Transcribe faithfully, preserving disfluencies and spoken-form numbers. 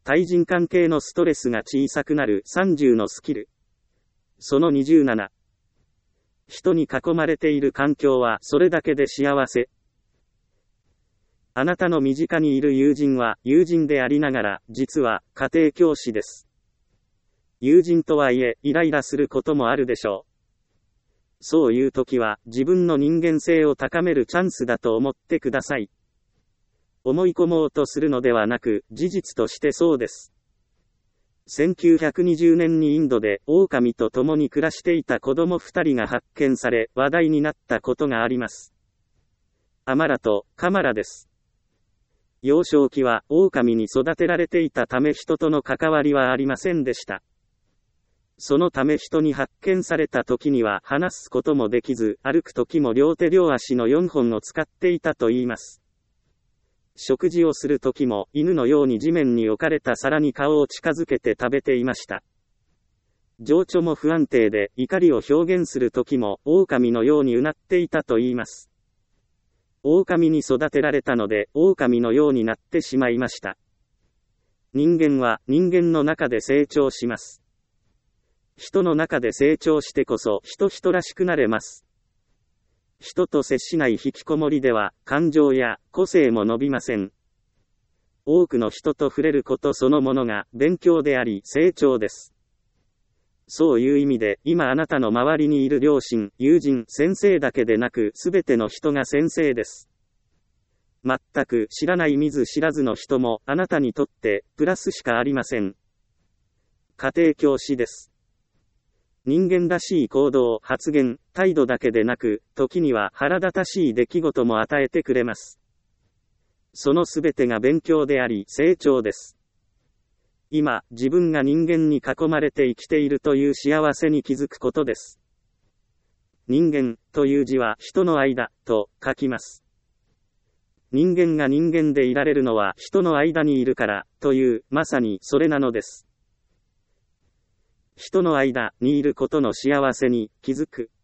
対人関係のストレスが小さくなるさんじゅうのスキル。そのにじゅうなな。人に囲まれている環境はそれだけで幸せ。あなたの身近にいる友人は友人でありながら、実は家庭教師です。友人とはいえ、イライラすることもあるでしょう。そういう時は、自分の人間性を高めるチャンスだと思ってください。思い込もうとするのではなく、事実としてそうです。せんきゅうひゃくにじゅうねんにインドで、狼と共に暮らしていた子供二人が発見され、話題になったことがあります。アマラとカマラです。幼少期は狼に育てられていたため人との関わりはありませんでした。そのため人に発見された時には話すこともできず、歩く時も両手両足のよんほんを使っていたと言います。食事をする時も犬のように地面に置かれた皿に顔を近づけて食べていました。情緒も不安定で怒りを表現する時も狼のようにうなっていたと言います。狼に育てられたので狼のようになってしまいました。人間は人間の中で成長します。人の中で成長してこそ人人らしくなれます。人と接しない引きこもりでは感情や個性も伸びません。多くの人と触れることそのものが勉強であり成長です。そういう意味で今あなたの周りにいる両親、友人、先生だけでなくすべての人が先生です。全く知らない見ず知らずの人もあなたにとってプラスしかありません。家庭教師です。人間らしい行動、発言、態度だけでなく、時には腹立たしい出来事も与えてくれます。そのすべてが勉強であり、成長です。今、自分が人間に囲まれて生きているという幸せに気づくことです。人間という字は人の間と書きます。人間が人間でいられるのは人の間にいるからという、まさにそれなのです。人の間にいることの幸せに気づく。